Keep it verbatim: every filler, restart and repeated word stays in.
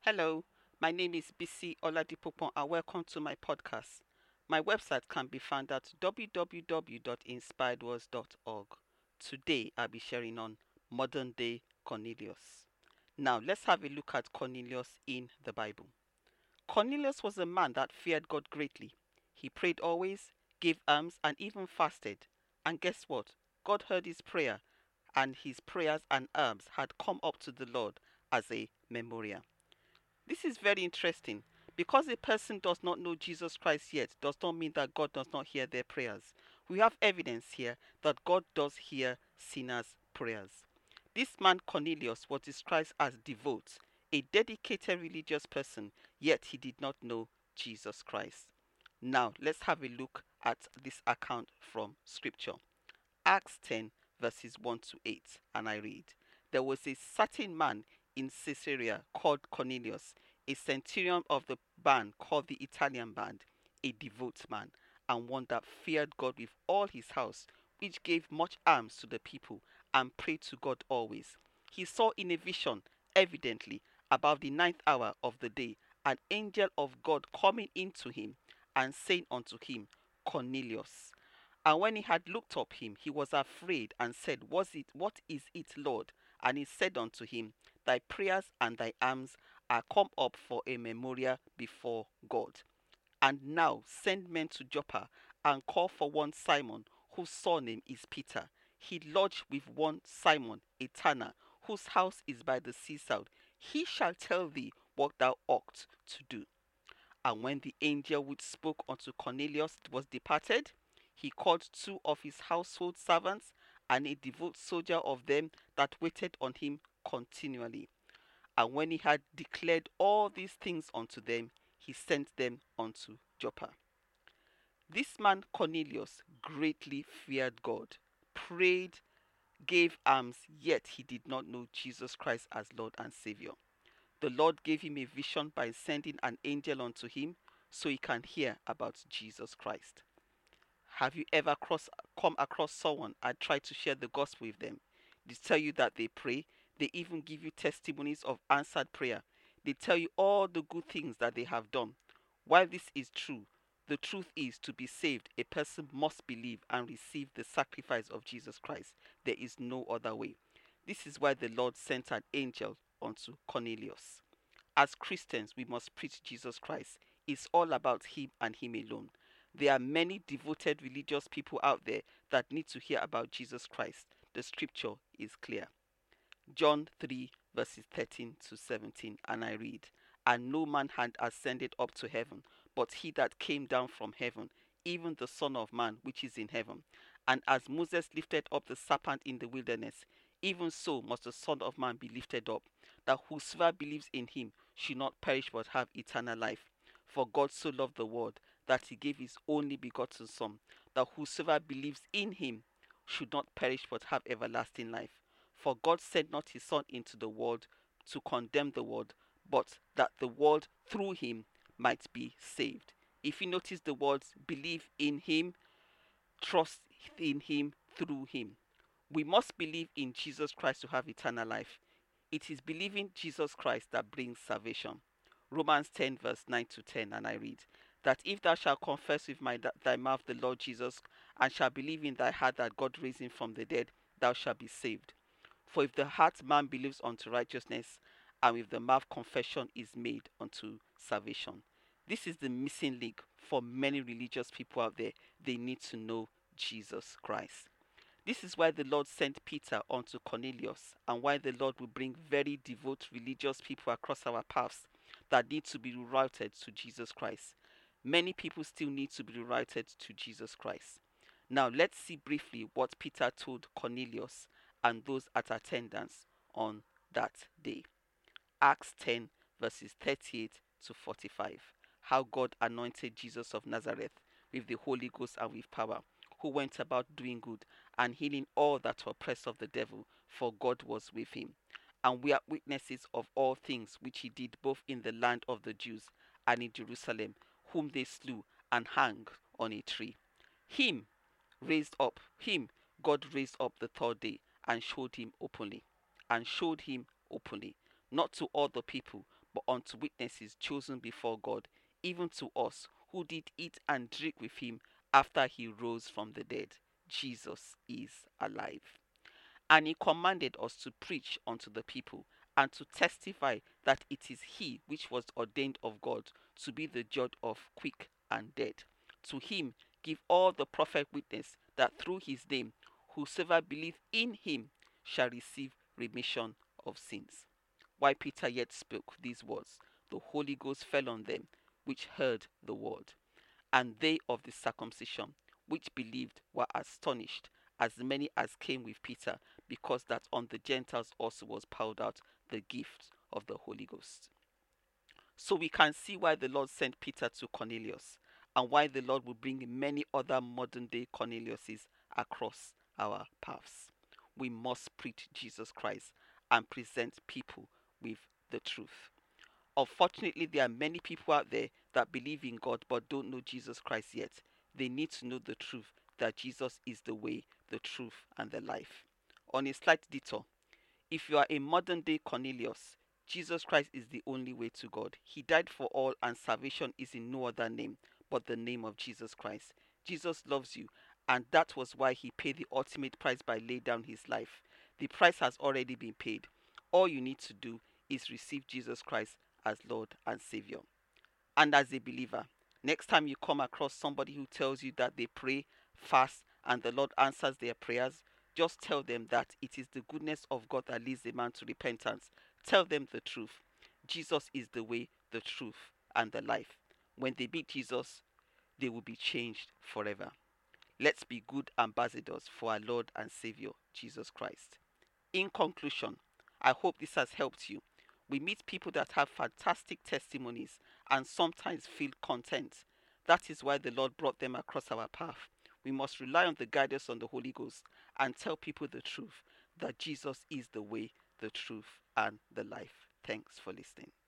Hello, my name is Bisi Oladipopon and welcome to my podcast. My website can be found at w w w dot inspired words dot org. Today I'll be sharing on modern day Cornelius. Now let's have a look at Cornelius in the Bible. Cornelius was a man that feared God greatly. He prayed always, gave alms, and even fasted. And guess what? God heard his prayer, and his prayers and alms had come up to the Lord as a memorial. This is very interesting. Because a person does not know Jesus Christ yet does not mean that God does not hear their prayers. We have evidence here that God does hear sinners' prayers. This man Cornelius was described as devout, a dedicated religious person, yet he did not know Jesus Christ. Now let's have a look at this account from scripture. Acts ten verses one to eight, and I read, there was a certain man in Caesarea called Cornelius, a centurion of the band called the Italian band, a devout man, and one that feared God with all his house, which gave much alms to the people, and prayed to God always. He saw in a vision, evidently, about the ninth hour of the day, an angel of God coming into him, and saying unto him, Cornelius. And when he had looked up him, he was afraid, and said, Was it what is it, Lord? And he said unto him, Thy prayers and thy alms are come up for a memorial before God. And now send men to Joppa, and call for one Simon, whose surname is Peter. He lodged with one Simon, a tanner, whose house is by the seaside. He shall tell thee what thou ought to do. And when the angel which spoke unto Cornelius was departed, he called two of his household servants, and a devout soldier of them that waited on him continually. And when he had declared all these things unto them, he sent them unto Joppa. This man Cornelius greatly feared God, prayed, gave alms, yet he did not know Jesus Christ as Lord and Savior. The Lord gave him a vision by sending an angel unto him so he can hear about Jesus Christ. Have you ever cross, come across someone and tried to share the gospel with them? They tell you that they pray. They even give you testimonies of answered prayer. They tell you all the good things that they have done. While this is true, the truth is to be saved, a person must believe and receive the sacrifice of Jesus Christ. There is no other way. This is why the Lord sent an angel unto Cornelius. As Christians, we must preach Jesus Christ. It's all about him and him alone. There are many devoted religious people out there that need to hear about Jesus Christ. The scripture is clear. John three verses thirteen to seventeen, and I read, And no man had ascended up to heaven, but he that came down from heaven, even the Son of Man which is in heaven. And as Moses lifted up the serpent in the wilderness, even so must the Son of Man be lifted up, that whosoever believes in him should not perish but have eternal life. For God so loved the world, that he gave his only begotten Son, that whosoever believes in him should not perish but have everlasting life. For God sent not his Son into the world to condemn the world, but that the world through him might be saved. If you notice the words, believe in him, trust in him, through him. We must believe in Jesus Christ to have eternal life. It is believing Jesus Christ that brings salvation. Romans ten verse nine to ten, and I read, that if thou shalt confess with my, thy mouth the Lord Jesus, and shalt believe in thy heart that God raised him from the dead, thou shalt be saved. For if the heart man believes unto righteousness, and with the mouth confession is made unto salvation. This is the missing link for many religious people out there. They need to know Jesus Christ. This is why the Lord sent Peter unto Cornelius, and why the Lord will bring very devout religious people across our paths that need to be rerouted to Jesus Christ. Many people still need to be rerouted to Jesus Christ. Now let's see briefly what Peter told Cornelius and those at attendance on that day. Acts ten verses thirty-eight to forty-five. How God anointed Jesus of Nazareth with the Holy Ghost and with power, who went about doing good and healing all that were oppressed of the devil, for God was with him. And we are witnesses of all things which he did both in the land of the Jews and in Jerusalem, whom they slew and hanged on a tree. Him raised up, him God raised up the third day and showed him openly, and showed him openly, not to all the people, but unto witnesses chosen before God, even to us who did eat and drink with him after he rose from the dead. Jesus is alive. And he commanded us to preach unto the people and to testify that it is he which was ordained of God to be the judge of quick and dead. To him give all the prophet witness that through his name whosoever believe in him shall receive remission of sins. While Peter yet spoke these words, the Holy Ghost fell on them which heard the word. And they of the circumcision which believed were astonished, as many as came with Peter, because that on the Gentiles also was poured out the gift of the Holy Ghost. So we can see why the Lord sent Peter to Cornelius, and why the Lord will bring many other modern day Corneliuses across our paths. We must preach Jesus Christ and present people with the truth. Unfortunately, there are many people out there that believe in God but don't know Jesus Christ yet. They need to know the truth, that Jesus is the way, the truth, and the life. On a slight detour, if you are a modern day Cornelius, Jesus Christ is the only way to God. He died for all, and salvation is in no other name but the name of Jesus Christ. Jesus loves you, and that was why he paid the ultimate price by laying down his life. The price has already been paid. All you need to do is receive Jesus Christ as Lord and Savior. And as a believer, next time you come across somebody who tells you that they pray, fast, and the Lord answers their prayers, just tell them that it is the goodness of God that leads a man to repentance. Tell them the truth. Jesus is the way, the truth, and the life. When they meet Jesus, they will be changed forever. Let's be good ambassadors for our Lord and Savior, Jesus Christ. In conclusion, I hope this has helped you. We meet people that have fantastic testimonies and sometimes feel content. That is why the Lord brought them across our path. We must rely on the guidance of the Holy Ghost and tell people the truth, that Jesus is the way, the truth, and the life. Thanks for listening.